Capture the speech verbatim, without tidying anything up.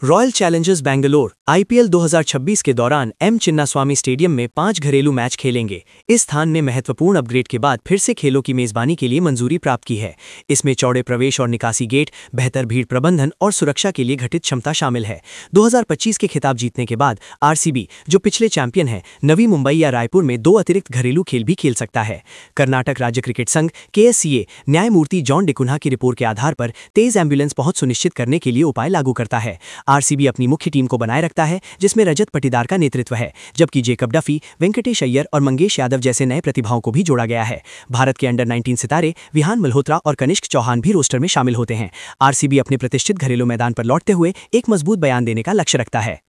Royal Challengers Bangalore IPL दो हज़ार छब्बीस के दौरान एम चिन्नास्वामी स्टेडियम में पांच घरेलू मैच खेलेंगे। इस स्थान ने महत्वपूर्ण अपग्रेड के बाद फिर से खेलों की मेजबानी के लिए मंजूरी प्राप्त की है। इसमें चौड़े प्रवेश और निकासी गेट, बेहतर भीड़ प्रबंधन और सुरक्षा के लिए घटित क्षमता शामिल है। दो हज़ार पच्चीस के खिताब जीतने के बाद आरसीबी, जो पिछले चैंपियन है, नवी मुंबई या रायपुर में दो अतिरिक्त घरेलू खेल भी खेल सकता है। कर्नाटक राज्य क्रिकेट संघ केएससीए न्यायमूर्ति जॉन डिकुन्हा की रिपोर्ट के आधार पर तेज एम्बुलेंस पहुंच सुनिश्चित करने के लिए उपाय लागू करता है। आरसीबी अपनी मुख्य टीम को बनाए रखता है, जिसमें रजत पाटीदार का नेतृत्व है, जबकि जेकब डफी, वेंकटेश अय्यर और मंगेश यादव जैसे नए प्रतिभाओं को भी जोड़ा गया है। भारत के अंडर नाइनटीन सितारे विहान मल्होत्रा और कनिष्क चौहान भी रोस्टर में शामिल होते हैं। आरसीबी अपने प्रतिष्ठित घरेलू मैदान पर लौटते हुए एक मजबूत बयान देने का लक्ष्य रखता है।